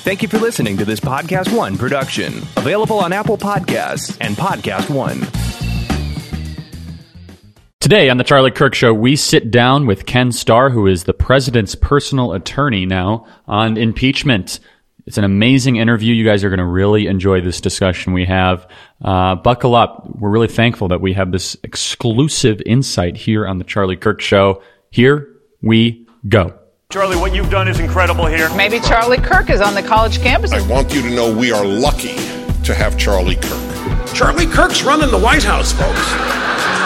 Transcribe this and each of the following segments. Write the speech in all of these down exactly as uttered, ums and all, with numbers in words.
Thank you for listening to this Podcast One production, available on Apple Podcasts and Podcast One. Today on the Charlie Kirk Show, we sit down with Ken Starr, who is the president's personal attorney now on impeachment. It's an amazing interview. You guys are going to really enjoy this discussion we have. Uh, buckle up. We're really thankful that we have this exclusive insight here on the Charlie Kirk Show. Here we go. Charlie, what you've done is incredible here. Maybe Charlie Kirk is on the college campus. I want you to know we are lucky to have Charlie Kirk. Charlie Kirk's running the White House, folks.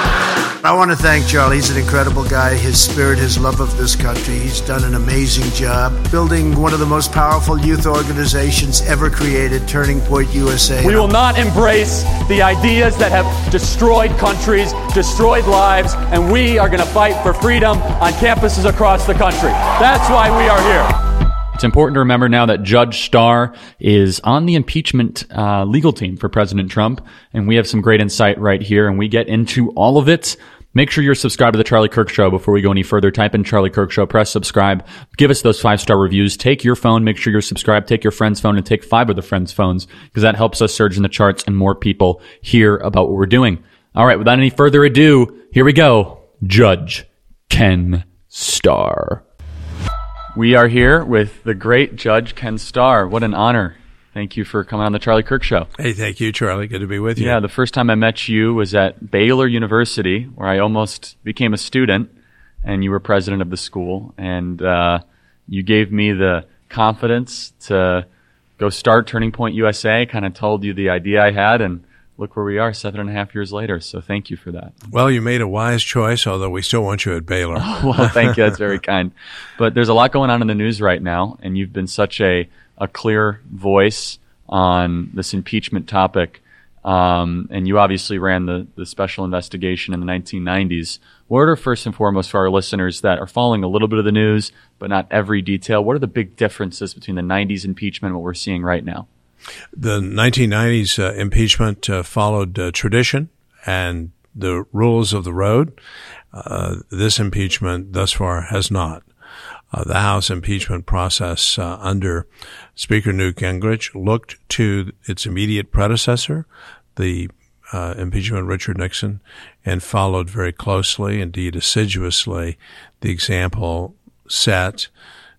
I want to thank Charlie. He's an incredible guy. His spirit, his love of this country. He's done an amazing job building one of the most powerful youth organizations ever created, Turning Point U S A. We will not embrace the ideas that have destroyed countries, destroyed lives, and we are going to fight for freedom on campuses across the country. That's why we are here. It's important to remember now that Judge Starr is on the impeachment uh, legal team for President Trump, and we have some great insight right here, and we get into all of it. Make sure you're subscribed to the Charlie Kirk Show. Before we go any further, type in Charlie Kirk Show, press subscribe, give us those five-star reviews, take your phone, make sure you're subscribed, take your friend's phone, and take five of the friends' phones, because that helps us surge in the charts and more people hear about what we're doing. All right, without any further ado, here we go. Judge Ken Starr. We are here with the great Judge Ken Starr. What an honor. Thank you for coming on the Charlie Kirk Show. Hey, thank you, Charlie. Good to be with you. Yeah, the first time I met you was at Baylor University, where I almost became a student, and you were president of the school. And uh, you gave me the confidence to go start Turning Point U S A, kind of told you the idea I had, and look where we are seven and a half years later. So thank you for that. Well, you made a wise choice, although we still want you at Baylor. Well, thank you. That's very kind. But there's a lot going on in the news right now, and you've been such a a clear voice on this impeachment topic. Um, and you obviously ran the, the special investigation in the nineteen nineties. What are, first and foremost, for our listeners that are following a little bit of the news, but not every detail, what are the big differences between the nineties impeachment and what we're seeing right now? The nineteen nineties uh, impeachment uh, followed uh, tradition and the rules of the road. Uh, this impeachment thus far has not. Uh, the House impeachment process uh, under Speaker Newt Gingrich looked to its immediate predecessor, the uh, impeachment of Richard Nixon, and followed very closely, indeed assiduously, the example set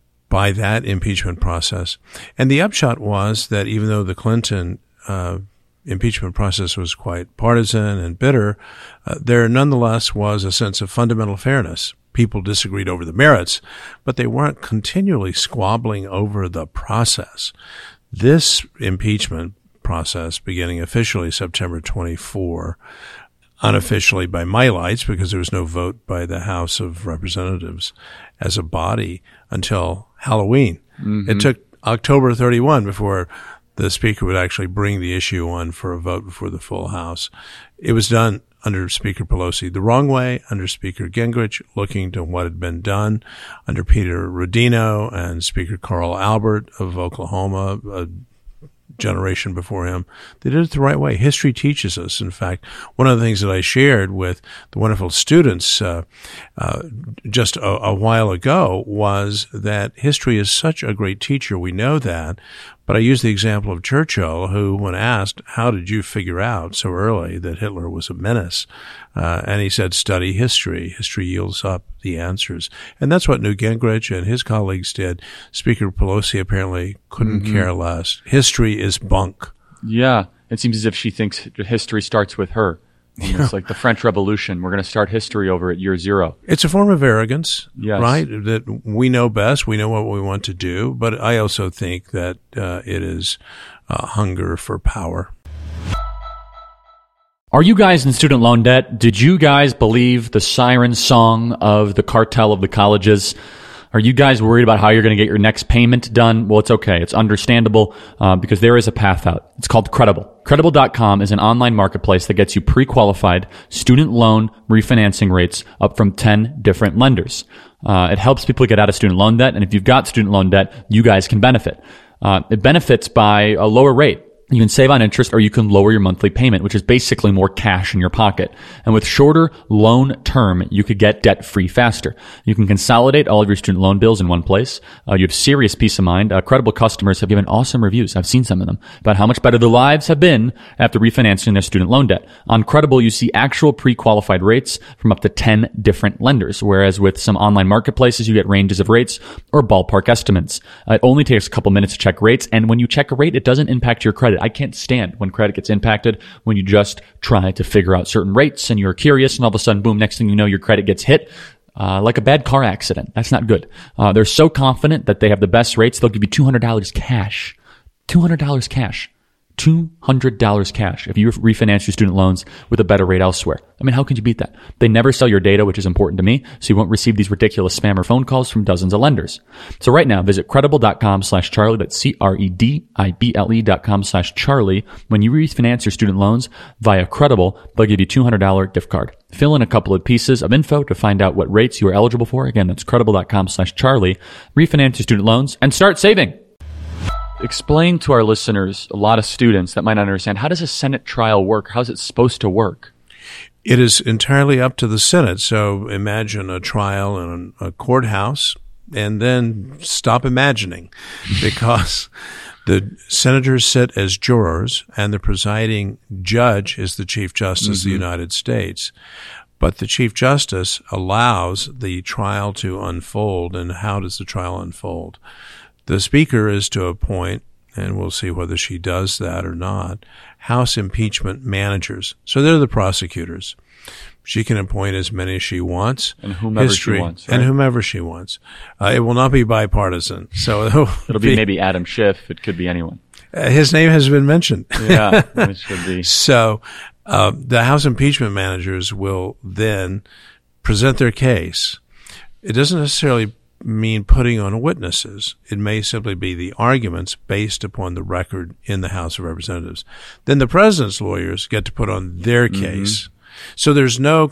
by that impeachment process. And the upshot was that even though the Clinton uh, impeachment process was quite partisan and bitter, uh, there nonetheless was a sense of fundamental fairness. People disagreed over the merits, but they weren't continually squabbling over the process. This impeachment process, beginning officially September twenty-fourth, unofficially by my lights, because there was no vote by the House of Representatives as a body until Halloween. Mm-hmm. It took October thirty-first before the Speaker would actually bring the issue on for a vote before the full House. It was done under Speaker Pelosi the wrong way, under Speaker Gingrich, looking to what had been done under Peter Rodino and Speaker Carl Albert of Oklahoma, a generation before him. They did it the right way. History teaches us. In fact, one of the things that I shared with the wonderful students uh, uh, just a, a while ago was that history is such a great teacher. We know that. But I used the example of Churchill, who, when asked, how did you figure out so early that Hitler was a menace? Uh, and he said, study history. History yields up the answers. And that's what Newt Gingrich and his colleagues did. Speaker Pelosi apparently couldn't mm-hmm. care less. History is bunk. Yeah. It seems as if she thinks history starts with her. Yeah. It's like the French Revolution. We're going to start history over at year zero. It's a form of arrogance, yes. right? That we know best. We know what we want to do. But I also think that uh, it is uh, hunger for power. Are you guys in student loan debt? Did you guys believe the siren song of the cartel of the colleges? Are you guys worried about how you're going to get your next payment done? Well, it's okay. It's understandable uh, because there is a path out. It's called Credible. Credible dot com is an online marketplace that gets you pre-qualified student loan refinancing rates up from ten different lenders. Uh, it helps people get out of student loan debt, and if you've got student loan debt, you guys can benefit. Uh, it benefits by a lower rate. You can save on interest or you can lower your monthly payment, which is basically more cash in your pocket. And with shorter loan term, you could get debt free faster. You can consolidate all of your student loan bills in one place. Uh, you have serious peace of mind. Uh, credible customers have given awesome reviews. I've seen some of them about how much better their lives have been after refinancing their student loan debt. On Credible, you see actual pre-qualified rates from up to ten different lenders, whereas with some online marketplaces, you get ranges of rates or ballpark estimates. Uh, it only takes a couple minutes to check rates, and when you check a rate, it doesn't impact your credit. I can't stand when credit gets impacted, when you just try to figure out certain rates and you're curious and all of a sudden, boom, next thing you know, your credit gets hit. Uh, like a bad car accident. That's not good. Uh, they're so confident that they have the best rates, they'll give you two hundred dollars cash. two hundred dollars cash. two hundred dollars cash if you refinance your student loans with a better rate elsewhere. I mean, how could you beat that? They never sell your data, which is important to me, so you won't receive these ridiculous spam or phone calls from dozens of lenders. So right now, visit credible.com slash Charlie. That's C-R-E-D-I-B-L-E dot com slash Charlie. When you refinance your student loans via Credible, they'll give you two hundred dollars gift card. Fill in a couple of pieces of info to find out what rates you are eligible for. Again, that's credible.com slash Charlie. Refinance your student loans and start saving. Explain to our listeners, a lot of students that might not understand, how does a Senate trial work? How's it supposed to work? It is entirely up to the Senate. So imagine a trial in a courthouse and then stop imagining, because the senators sit as jurors and the presiding judge is the Chief Justice mm-hmm. of the United States. But the Chief Justice allows the trial to unfold. And how does the trial unfold? The Speaker is to appoint, and we'll see whether she does that or not, House impeachment managers. So they're the prosecutors. She can appoint as many as she wants. And whomever history, she wants. Right? And whomever she wants. Uh, it will not be bipartisan. So it'll, it'll be, be maybe Adam Schiff. It could be anyone. Uh, his name has been mentioned. Yeah, it should be. So uh, the House impeachment managers will then present their case. It doesn't necessarily mean putting on witnesses. It may simply be the arguments based upon the record in the House of Representatives. Then the president's lawyers get to put on their case. Mm-hmm. So there's no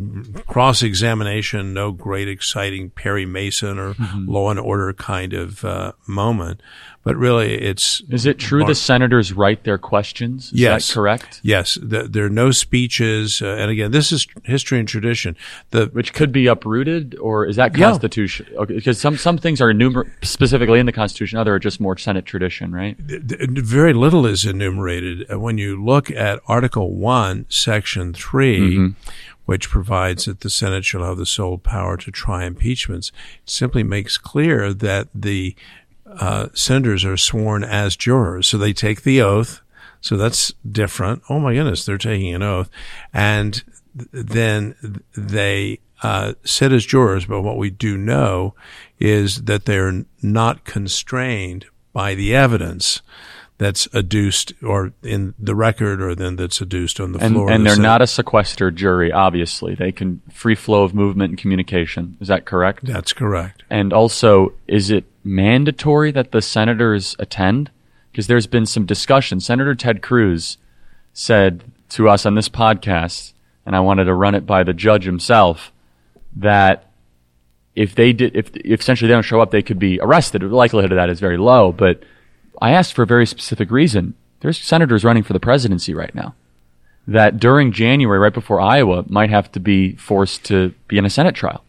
cross-examination, no great exciting Perry Mason or mm-hmm. Law and Order kind of uh, moment. But really, it's... Is it true bar- the senators write their questions? Is yes. that correct? Yes. The, there are no speeches. Uh, and again, this is history and tradition. The, Which could be uprooted, or is that Constitution? Yeah. Okay, because some, some things are enumer- specifically in the Constitution, other are just more Senate tradition, right? Very little is enumerated. When you look at Article one, Section three, mm-hmm. which provides that the Senate shall have the sole power to try impeachments, it simply makes clear that the Uh, senators are sworn as jurors. So they take the oath. So that's different. Oh my goodness, they're taking an oath. And th- then they uh, sit as jurors. But what we do know is that they're not constrained by the evidence that's adduced or in the record or then that's adduced on the and, floor. And the they're Senate. not a sequestered jury, obviously. They can free flow of movement and communication. Is that correct? That's correct. And also, is it mandatory that the senators attend? Because there's been some discussion. Senator Ted Cruz said to us on this podcast, and I wanted to run it by the judge himself, that if they did, if, if essentially they don't show up, they could be arrested. The likelihood of that is very low, but I asked for a very specific reason. There's senators running for the presidency right now that during January, right before Iowa, might have to be forced to be in a Senate trial.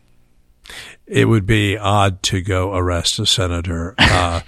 It would be odd to go arrest a senator, uh,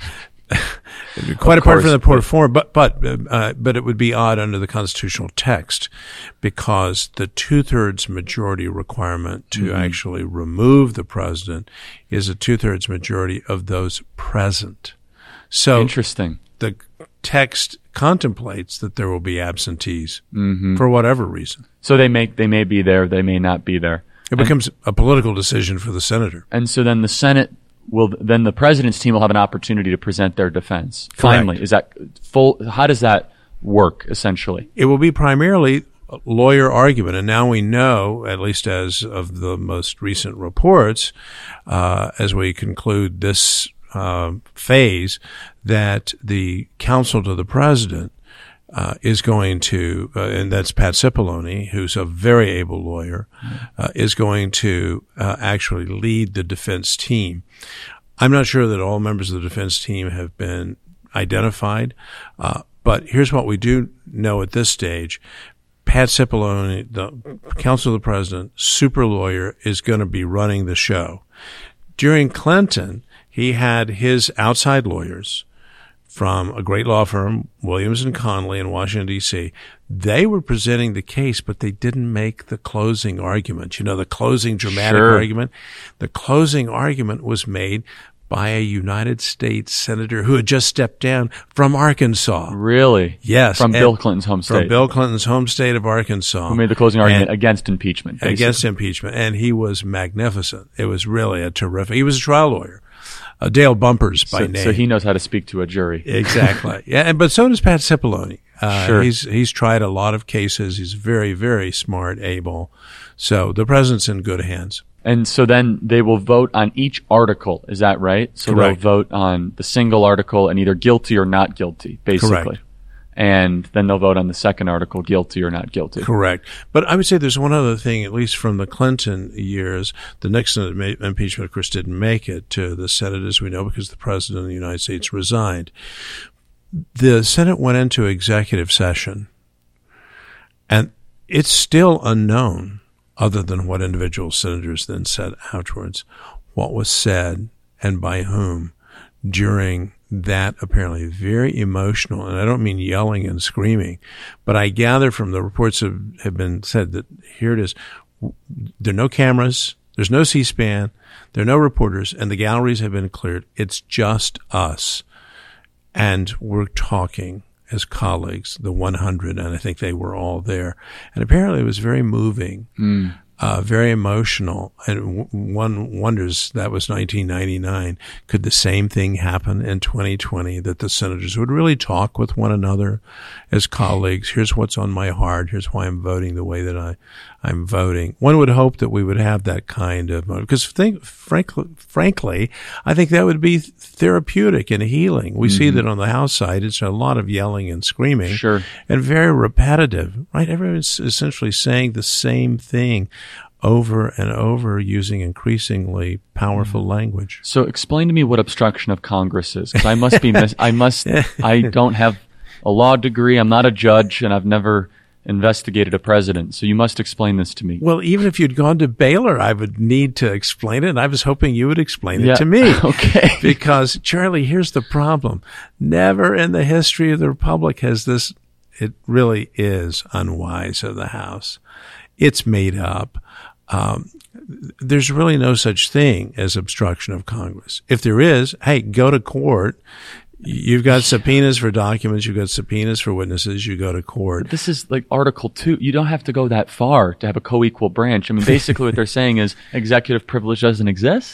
quite apart course, from the port form, but but uh, but it would be odd under the constitutional text, because the two-thirds majority requirement to mm-hmm. actually remove the president is a two-thirds majority of those present. So interesting. The text contemplates that there will be absentees mm-hmm. for whatever reason. So they may they may be there, they may not be there. It becomes and, a political decision for the senator. And so then the Senate will, then the president's team will have an opportunity to present their defense. Correct. Finally, is that full? How does that work essentially? It will be primarily lawyer argument. And now we know, at least as of the most recent reports, uh, as we conclude this uh, phase, that the counsel to the president Uh, is going to, uh, and that's Pat Cipollone, who's a very able lawyer, uh, is going to uh, actually lead the defense team. I'm not sure that all members of the defense team have been identified. Uh, But here's what we do know at this stage. Pat Cipollone, the counsel of the president, super lawyer, is going to be running the show. During Clinton, he had his outside lawyers from a great law firm, Williams and Connolly in Washington, D C. They were presenting the case, but they didn't make the closing argument. You know, the closing dramatic Sure. argument. The closing argument was made by a United States senator who had just stepped down from Arkansas. Really? Yes. From and Bill Clinton's home state. From Bill Clinton's home state of Arkansas. Who made the closing argument And- against impeachment. basically. Against impeachment. And he was magnificent. It was really a terrific, he was a trial lawyer. Uh, Dale Bumpers by so, name. so he knows how to speak to a jury. Exactly. Yeah. And, but so does Pat Cipollone. Uh, Sure. he's, he's tried a lot of cases. He's very, very smart, able. So the president's in good hands. And so then they will vote on each article. Is that right? So Correct. they'll vote on the single article and either guilty or not guilty, basically. Correct. And then they'll vote on the second article, guilty or not guilty. Correct. But I would say there's one other thing, at least from the Clinton years. The Nixon imma- impeachment, of course, didn't make it to the Senate, as we know, because the president of the United States resigned. The Senate went into executive session, and it's still unknown, other than what individual senators then said afterwards, what was said and by whom during that apparently very emotional, and I don't mean yelling and screaming, but I gather from the reports that have been said that here it is, there are no cameras, there's no C-SPAN, there are no reporters, and the galleries have been cleared. It's just us. And we're talking as colleagues, the one hundred, and I think they were all there. And apparently it was very moving. Mm. Uh, very emotional, and w- one wonders, that was nineteen ninety-nine. Could the same thing happen in twenty twenty, that the senators would really talk with one another as colleagues? Here's what's on my heart. Here's why I'm voting the way that I, I'm voting. One would hope that we would have that kind of, because think, frankly, frankly, I think that would be therapeutic and healing. We mm-hmm. see that on the House side, it's a lot of yelling and screaming. Sure. And very repetitive, right? Everyone's essentially saying the same thing over and over, using increasingly powerful language. So explain to me what obstruction of Congress is, because I must be, mis- I must, I don't have a law degree, I'm not a judge, and I've never investigated a president. So you must explain this to me. Well, even if you'd gone to Baylor, I would need to explain it, and I was hoping you would explain yeah. it to me. Okay. Because, Charlie, here's the problem. Never in the history of the Republic has this, it really is unwise of the House. It's made up. Um, there's really no such thing as obstruction of Congress. If there is, hey, go to court. You've got subpoenas for documents. You've got subpoenas for witnesses. You go to court. But this is like Article two. You don't have to go that far to have a co-equal branch. I mean, basically what they're saying is executive privilege doesn't exist.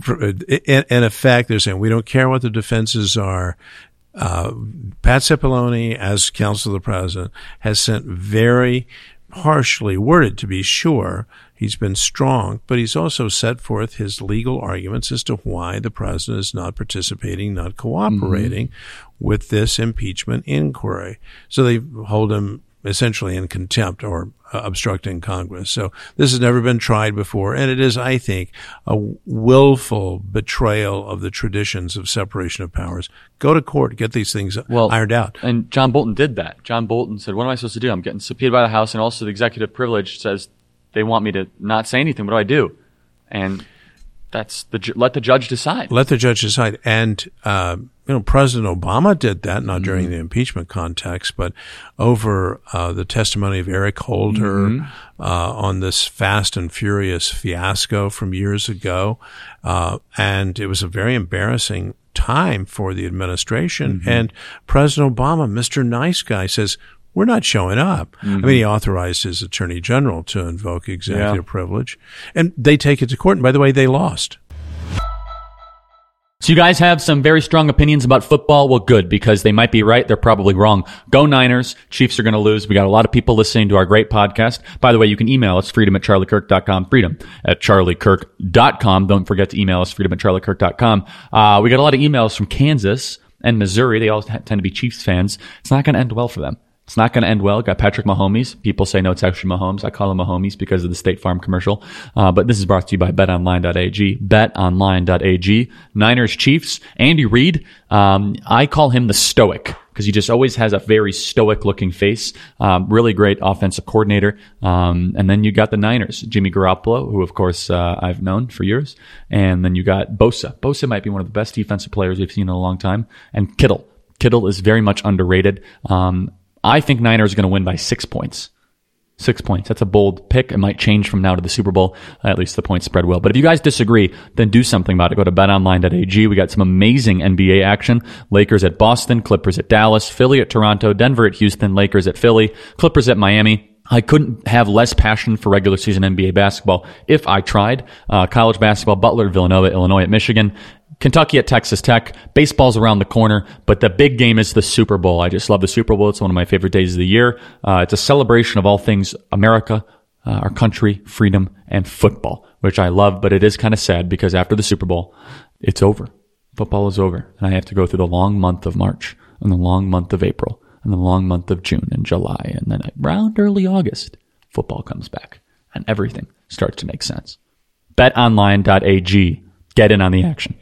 In, in effect, they're saying we don't care what the defenses are. Uh, Pat Cipollone, as counsel of the president, has sent very harshly worded, to be sure. He's been strong, but he's also set forth his legal arguments as to why the president is not participating, not cooperating mm-hmm. with this impeachment inquiry. So they hold him essentially in contempt or uh, obstructing Congress. So this has never been tried before, and it is, I think, a willful betrayal of the traditions of separation of powers. Go to court, get these things well, ironed out. And John Bolton did that. John Bolton said, what am I supposed to do? I'm getting subpoenaed by the House, and also the executive privilege says they want me to not say anything. What do I do? And that's the let the judge decide. Let the judge decide. And uh, you know, President Obama did that, not during mm-hmm. the impeachment context, but over uh, the testimony of Eric Holder mm-hmm. uh, on this Fast and Furious fiasco from years ago, uh, and it was a very embarrassing time for the administration. Mm-hmm. And President Obama, Mister Nice Guy, says, we're not showing up. Mm-hmm. I mean, he authorized his attorney general to invoke executive yeah. privilege, and they take it to court. And by the way, they lost. So you guys have some very strong opinions about football. Well, good, because they might be right. They're probably wrong. Go Niners. Chiefs are going to lose. We got a lot of people listening to our great podcast. By the way, you can email us, freedom at charlie kirk dot com, freedom at charlie kirk dot com. Don't forget to email us, freedom at charlie kirk dot com. Uh, we got a lot of emails from Kansas and Missouri. They all tend to be Chiefs fans. It's not going to end well for them. It's not going to end well. Got Patrick Mahomes. People say no, it's actually Mahomes. I call him Mahomes because of the State Farm commercial. Uh, but this is brought to you by bet online dot a g. bet online dot a g. Niners Chiefs. Andy Reid. Um, I call him the Stoic. because he just always has a very stoic looking face. Um, really great offensive coordinator. Um, and then you got the Niners, Jimmy Garoppolo, who of course uh, I've known for years. And then you got Bosa. Bosa might be one of the best defensive players we've seen in a long time. And Kittle. Kittle is very much underrated. Um, I think Niners are going to win by six points. Six points. That's a bold pick. It might change from now to the Super Bowl. At least the point spread will. But if you guys disagree, then do something about it. Go to bet online dot a g. We got some amazing N B A action. Lakers at Boston, Clippers at Dallas, Philly at Toronto, Denver at Houston, Lakers at Philly, Clippers at Miami. I couldn't have less passion for regular season N B A basketball if I tried. Uh, college basketball, Butler at Villanova, Illinois at Michigan, Kentucky at Texas Tech. Baseball's around the corner, but the big game is the Super Bowl. I just love the Super Bowl. It's one of my favorite days of the year. Uh, it's a celebration of all things America, uh, our country, freedom, and football, which I love, but it is kind of sad because after the Super Bowl, it's over. Football is over, and I have to go through the long month of March and the long month of April and the long month of June and July, and then around early August, football comes back, and everything starts to make sense. bet online dot a g. Get in on the action.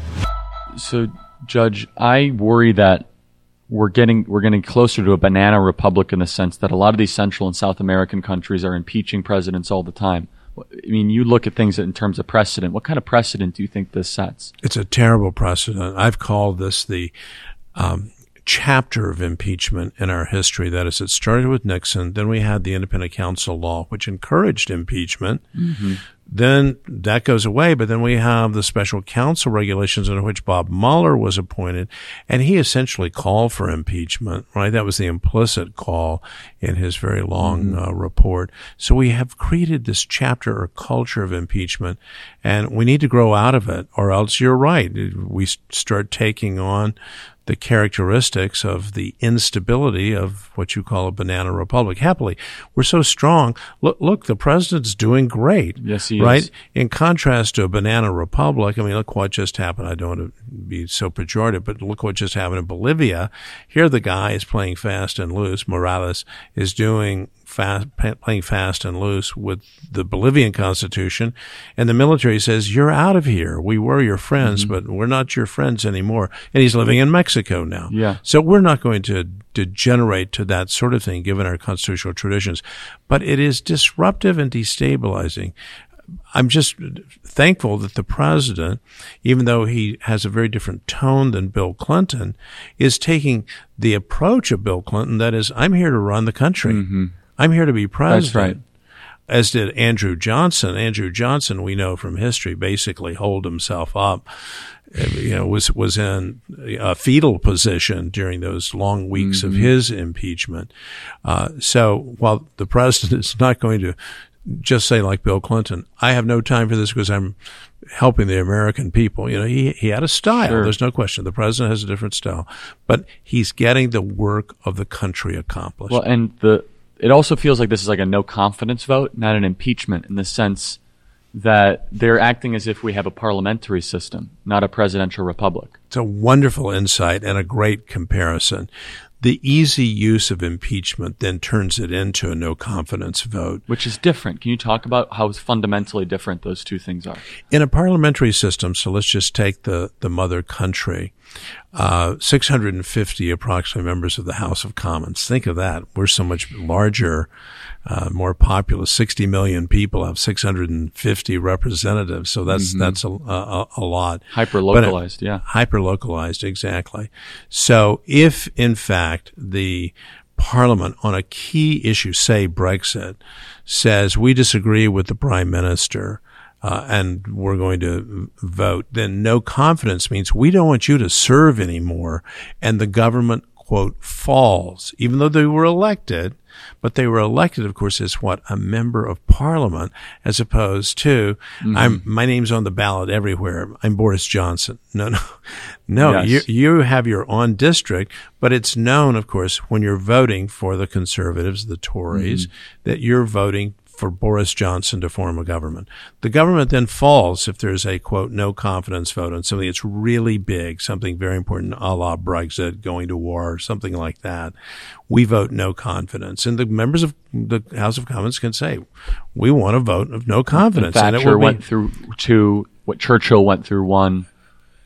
So, Judge, I worry that we're getting we're getting closer to a banana republic in the sense that a lot of these Central and South American countries are impeaching presidents all the time. I mean, you look at things in terms of precedent. What kind of precedent do you think this sets? It's a terrible precedent. I've called this the um, chapter of impeachment in our history. That is, it started with Nixon. Then we had the independent counsel law, which encouraged impeachment. Mm-hmm. Then that goes away, but then we have the special counsel regulations under which Bob Mueller was appointed, and he essentially called for impeachment, right? That was the implicit call in his very long mm-hmm. uh, report. So we have created this chapter or culture of impeachment, and we need to grow out of it, or else you're right. We start taking on the characteristics of the instability of what you call a banana republic. Happily, we're so strong. Look, look, the president's doing great. Yes, he right? is. In contrast to a banana republic, I mean, look what just happened. I don't want to be so pejorative, but look what just happened in Bolivia. Here the guy is playing fast and loose. Morales is doing fast, playing fast and loose with the Bolivian constitution. And the military says, you're out of here. We were your friends, mm-hmm. but we're not your friends anymore. And he's living in Mexico now. Yeah. So we're not going to degenerate to that sort of thing, given our constitutional traditions. But it is disruptive and destabilizing. I'm just thankful that the president, even though he has a very different tone than Bill Clinton, is taking the approach of Bill Clinton. That is, I'm here to run the country. Mm-hmm. I'm here to be president. That's right. As did Andrew Johnson. Andrew Johnson, we know from history, basically holed himself up. You know, was was in a fetal position during those long weeks mm-hmm. of his impeachment. Uh, so while the president is not going to just say like Bill Clinton, I have no time for this because I'm helping the American people. You know, he, he had a style. Sure. There's no question. The president has a different style, but he's getting the work of the country accomplished. Well, and the, it also feels like this is like a no confidence vote, not an impeachment, in the sense that they're acting as if we have a parliamentary system, not a presidential republic. It's a wonderful insight and a great comparison. The easy use of impeachment then turns it into a no confidence vote. Which is different. Can you talk about how fundamentally different those two things are? In a parliamentary system, so let's just take the, the mother country, uh, six hundred fifty approximately members of the House of Commons. Think of that. We're so much larger, uh, more populous. sixty million people have six hundred fifty representatives. So that's, mm-hmm. that's a, a, a lot. Hyper localized, yeah. Hyper localized, exactly. So if in fact the Parliament on a key issue, say Brexit, says we disagree with the Prime Minister, uh, and we're going to vote, then no confidence means we don't want you to serve anymore, and the government, quote, falls, even though they were elected. But they were elected, of course, as what? A member of parliament, as opposed to, mm-hmm. I'm, my name's on the ballot everywhere. I'm Boris Johnson. No, no, no. Yes. You, you have your own district, but it's known, of course, when you're voting for the conservatives, the Tories, mm-hmm. that you're voting for Boris Johnson to form a government. The government then falls if there's a, quote, no confidence vote on something that's really big, something very important, a la Brexit, going to war, something like that. We vote no confidence. And the members of the House of Commons can say, we want a vote of no confidence. And Thatcher and it will be, went through two, what Churchill went through one.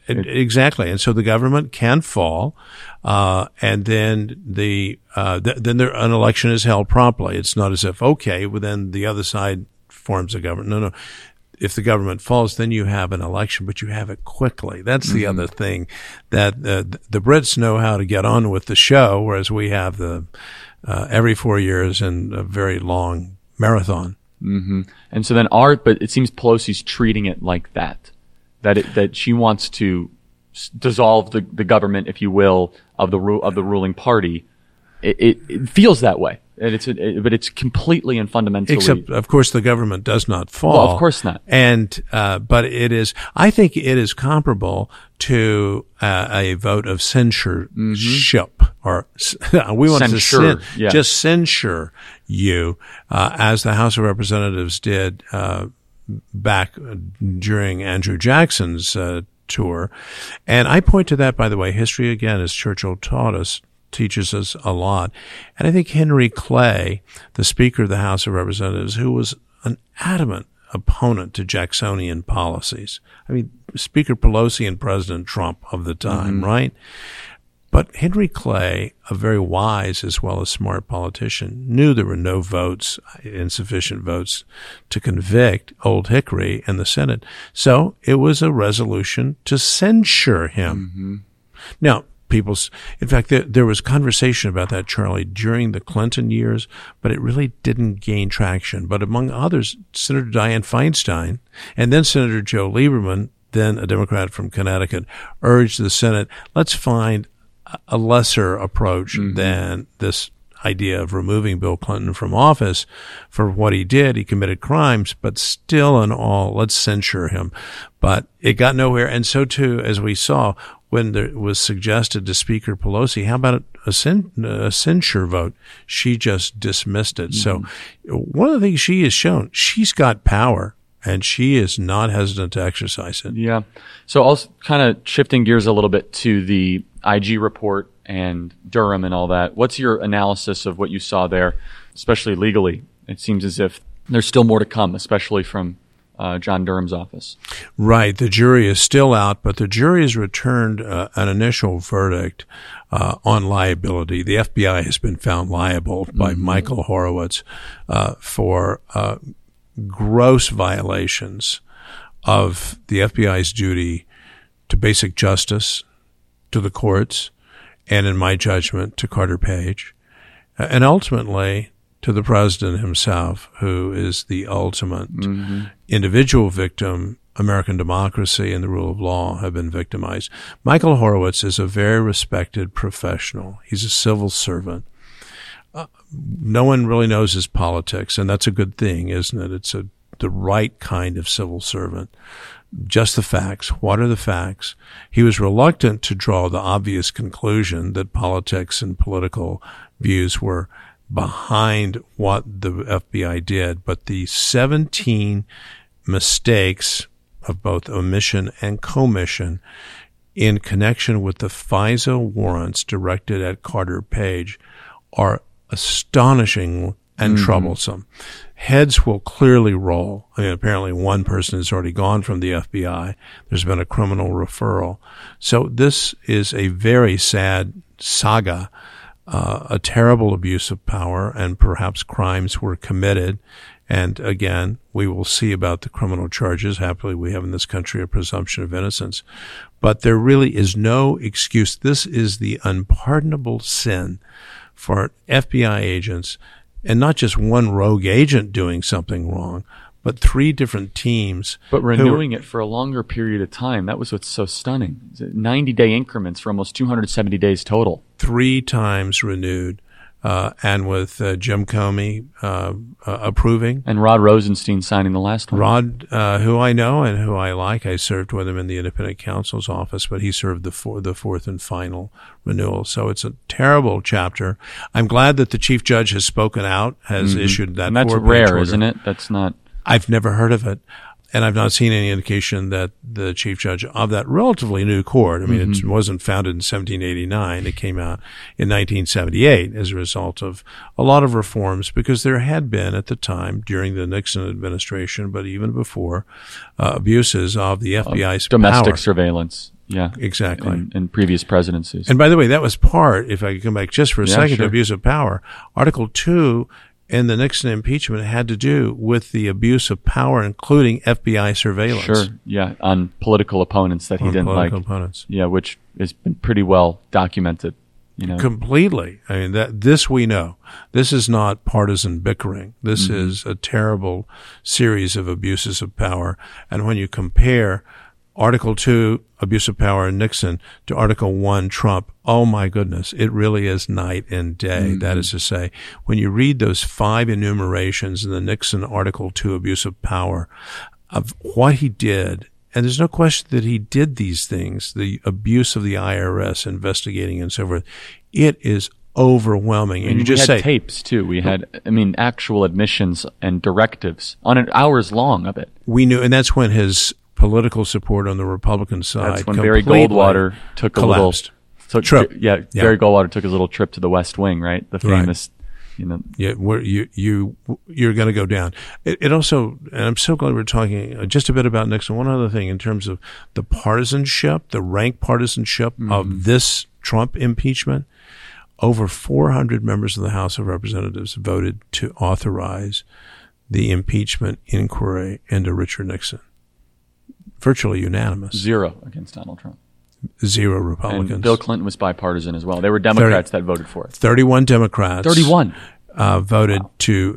It, exactly. And so the government can fall, uh, and then the, uh, th- then there, an election is held promptly. It's not as if, okay, well, then the other side forms a government. No, no. If the government falls, then you have an election, but you have it quickly. That's the mm-hmm. other thing that uh, the Brits know how to get on with the show, whereas we have the uh, every four years and a very long marathon. Mm-hmm. And so then our, but it seems Pelosi's treating it like that, that it, that she wants to s- dissolve the, the government, if you will, of the ru- of the ruling party. It, it, it feels that way. And it's, a, it, but it's completely and fundamentally. Except, of course, the government does not fall. Well, of course not. And, uh, but it is, I think it is comparable to uh, a vote of censorship, mm-hmm. or we want censure, to cen- yeah. just censure you, uh, as the House of Representatives did, uh, back during Andrew Jackson's, uh, tour. And I point to that, by the way, history again, as Churchill taught us, teaches us a lot. And I think Henry Clay, the Speaker of the House of Representatives, who was an adamant opponent to Jacksonian policies. I mean, Speaker Pelosi and President Trump of the time, mm-hmm. right? But Henry Clay, a very wise as well as smart politician, knew there were no votes, insufficient votes to convict Old Hickory in the Senate. So it was a resolution to censure him. Mm-hmm. Now, People's, in fact, there, there was conversation about that, Charlie, during the Clinton years, but it really didn't gain traction. But among others, Senator Dianne Feinstein and then Senator Joe Lieberman, then a Democrat from Connecticut, urged the Senate, let's find a lesser approach mm-hmm. than this idea of removing Bill Clinton from office for what he did. He committed crimes, but still in all, let's censure him. But it got nowhere. And so too, as we saw, when there was suggested to Speaker Pelosi, how about a, cen- a censure vote? She just dismissed it. Mm-hmm. So one of the things she has shown, she's got power and she is not hesitant to exercise it. Yeah. So also kind of shifting gears a little bit to the I G report and Durham and all that. What's your analysis of what you saw there, especially legally? It seems as if there's still more to come, especially from Uh, John Durham's office. Right. The jury is still out, but the jury has returned uh, an initial verdict uh, on liability. The F B I has been found liable by mm-hmm. Michael Horowitz uh, for uh, gross violations of the F B I's duty to basic justice, to the courts, and in my judgment, to Carter Page, uh, and ultimately to the president himself, who is the ultimate mm-hmm. individual victim. American democracy and the rule of law have been victimized. Michael Horowitz is a very respected professional. He's a civil servant. Uh, no one really knows his politics, and that's a good thing, isn't it? It's a, the right kind of civil servant. Just the facts. What are the facts? He was reluctant to draw the obvious conclusion that politics and political views were behind what the F B I did, but the seventeen mistakes of both omission and commission in connection with the FISA warrants directed at Carter Page are astonishing and mm-hmm. troublesome. Heads will clearly roll. I mean, apparently one person has already gone from the F B I. There's been a criminal referral. So this is a very sad saga. Uh, a terrible abuse of power, and perhaps crimes were committed. And again, we will see about the criminal charges. Happily, we have in this country a presumption of innocence. But there really is no excuse. This is the unpardonable sin for F B I agents, and not just one rogue agent doing something wrong, but three different teams. But renewing it for a longer period of time, that was what's so stunning. ninety-day increments for almost two hundred seventy days total. Three times renewed, uh, and with uh, Jim Comey uh, uh, approving. And Rod Rosenstein signing the last one. Rod, uh, who I know and who I like, I served with him in the independent counsel's office, but he served the, four, the fourth and final renewal. So it's a terrible chapter. I'm glad that the chief judge has spoken out, has mm-hmm. issued that. And that's rare, order. Isn't it? That's not. I've never heard of it, and I've not seen any indication that the chief judge of that relatively new court, I mean, mm-hmm. it wasn't founded in seventeen eighty-nine. It came out in nineteen seventy-eight as a result of a lot of reforms, because there had been at the time, during the Nixon administration, but even before, uh, abuses of the F B I's domestic power. surveillance. Yeah, exactly. In, in previous presidencies. And by the way, that was part, if I could come back just for a yeah, second, sure. to abuse of power. Article two in the Nixon impeachment had to do with the abuse of power, including F B I surveillance. Sure, yeah, on political opponents that he on didn't political like. opponents. Yeah, which has been pretty well documented. You know, completely. I mean, that this we know. This is not partisan bickering. This mm-hmm. is a terrible series of abuses of power. And when you compare Article two, abuse of power in Nixon, to Article one, Trump, oh my goodness, it really is night and day. Mm-hmm. That is to say, when you read those five enumerations in the Nixon Article two, abuse of power, of what he did, and there's no question that he did these things, the abuse of the I R S investigating and so forth, it is overwhelming. And, and you we just had say tapes too. We had, I mean, actual admissions and directives on an hours long of it. We knew, and that's when his political support on the Republican side That's when Barry Goldwater took a collapsed. little took, trip. Yeah, yeah, Barry Goldwater took his little trip to the West Wing, right? The famous, right. you know. Yeah, where you you you're going to go down. It, it also, and I'm so glad we're talking just a bit about Nixon. One other thing in terms of the partisanship, the rank partisanship mm-hmm. of this Trump impeachment. Over four hundred members of the House of Representatives voted to authorize the impeachment inquiry into Richard Nixon. Virtually unanimous. Zero against Donald Trump. Zero Republicans. And Bill Clinton was bipartisan as well. They were Democrats thirty, that voted for it. thirty-one Democrats. thirty-one Uh, voted wow. to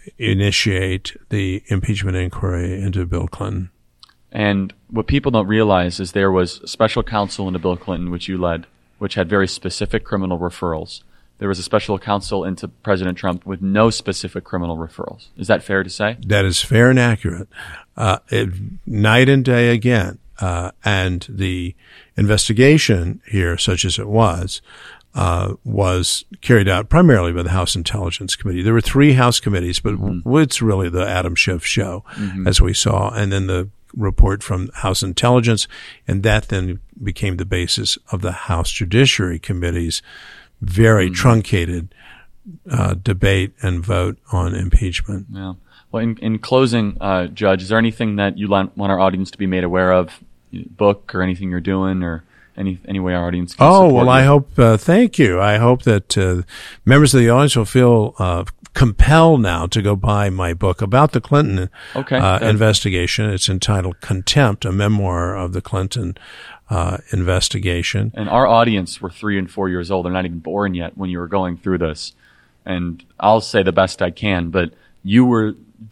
initiate the impeachment inquiry into Bill Clinton. And what people don't realize is there was a special counsel into Bill Clinton, which you led, which had very specific criminal referrals. There was a special counsel into President Trump with no specific criminal referrals. Is that fair to say? That is fair and accurate. Uh, it, night and day again. Uh, and the investigation here, such as it was, uh, was carried out primarily by the House Intelligence Committee. There were three House committees, but mm-hmm. it's really the Adam Schiff show, mm-hmm. as we saw. And then the report from House Intelligence, and that then became the basis of the House Judiciary Committee's very mm-hmm. truncated uh, debate and vote on impeachment. Yeah. Well, in, in closing, uh, Judge, is there anything that you want our audience to be made aware of, book or anything you're doing, or any any way our audience can Oh, support well, you? I hope, uh, thank you. I hope that uh, members of the audience will feel uh, compelled now to go buy my book about the Clinton okay. uh, uh, investigation. It's entitled Contempt, a memoir of the Clinton uh, investigation. And our audience were three and four years old. They're not even born yet when you were going through this. And I'll say the best I can, but you were,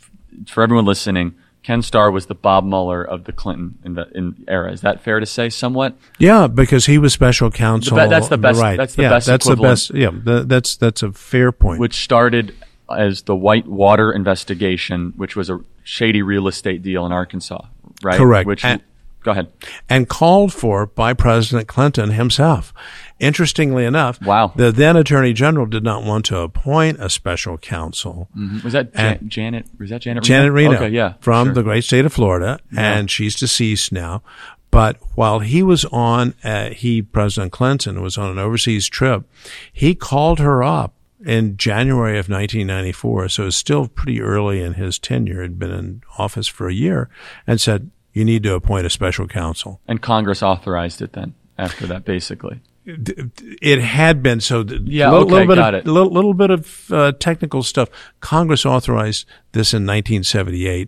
for everyone listening, Ken Starr was the Bob Mueller of the Clinton in the in era. Is that fair to say, somewhat? Yeah, because he was special counsel. The be- that's the best. Right. That's the yeah, best. That's equivalent, the best. Yeah, the, that's that's a fair point. Which started as the Whitewater investigation, which was a shady real estate deal in Arkansas, right? Correct. Which, and, go ahead. And called for by President Clinton himself. Interestingly enough, wow. the then Attorney General did not want to appoint a special counsel. Mm-hmm. Was that Jan- Janet? Was that Janet? Janet Reno? Reno, okay, yeah, from sure. the great state of Florida, yeah. and she's deceased now. But while he was on, uh, he President Clinton was on an overseas trip, he called her up in January of nineteen ninety-four. So it's still pretty early in his tenure. Had been in office for a year, and said, "You need to appoint a special counsel." And Congress authorized it then. After that, basically. It had been so. Yeah, little, okay, little bit got of, it. Little, little bit of uh, technical stuff. Congress authorized this in nineteen seventy-eight,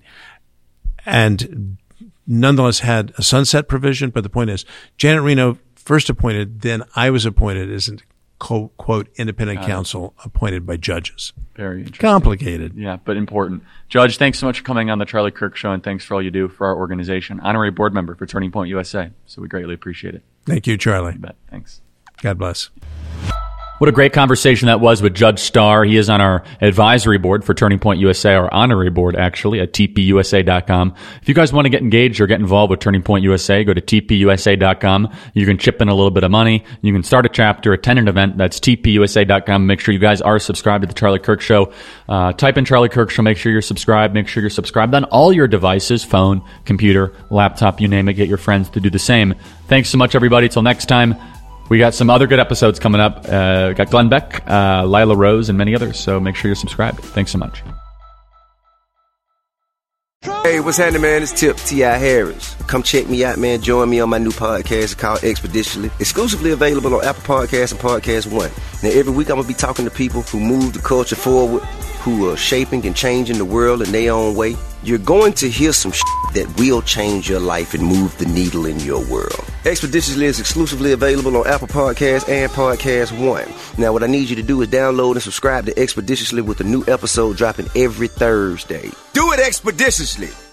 and nonetheless had a sunset provision. But the point is, Janet Reno first appointed, then I was appointed as a quote, quote independent got counsel it. appointed by judges. Very interesting. Complicated. Yeah, but important. Judge, thanks so much for coming on the Charlie Kirk Show, and thanks for all you do for our organization. Honorary board member for Turning Point U S A. So we greatly appreciate it. Thank you, Charlie. You bet. Thanks. God bless. What a great conversation that was with Judge Starr. He is on our advisory board for Turning Point U S A, our honorary board, actually, at T P U S A dot com. If you guys want to get engaged or get involved with Turning Point U S A, go to T P U S A dot com. You can chip in a little bit of money. You can start a chapter, attend an event. That's T P U S A dot com. Make sure you guys are subscribed to the Charlie Kirk Show. Uh, type in Charlie Kirk Show. Make sure you're subscribed. Make sure you're subscribed on all your devices, phone, computer, laptop, you name it. Get your friends to do the same. Thanks so much, everybody. Till next time. We got some other good episodes coming up. Uh, got Glenn Beck, uh, Lila Rose, and many others. So make sure you're subscribed. Thanks so much. Hey, what's happening, man? It's Tip T I Harris. Come check me out, man. Join me on my new podcast called Expeditiously. Exclusively available on Apple Podcasts and Podcast One. Now, every week I'm going to be talking to people who move the culture forward, who are shaping and changing the world in their own way. You're going to hear some shit that will change your life and move the needle in your world. Expeditiously is exclusively available on Apple Podcasts and Podcast One. Now, what I need you to do is download and subscribe to Expeditiously with a new episode dropping every Thursday. Do it expeditiously!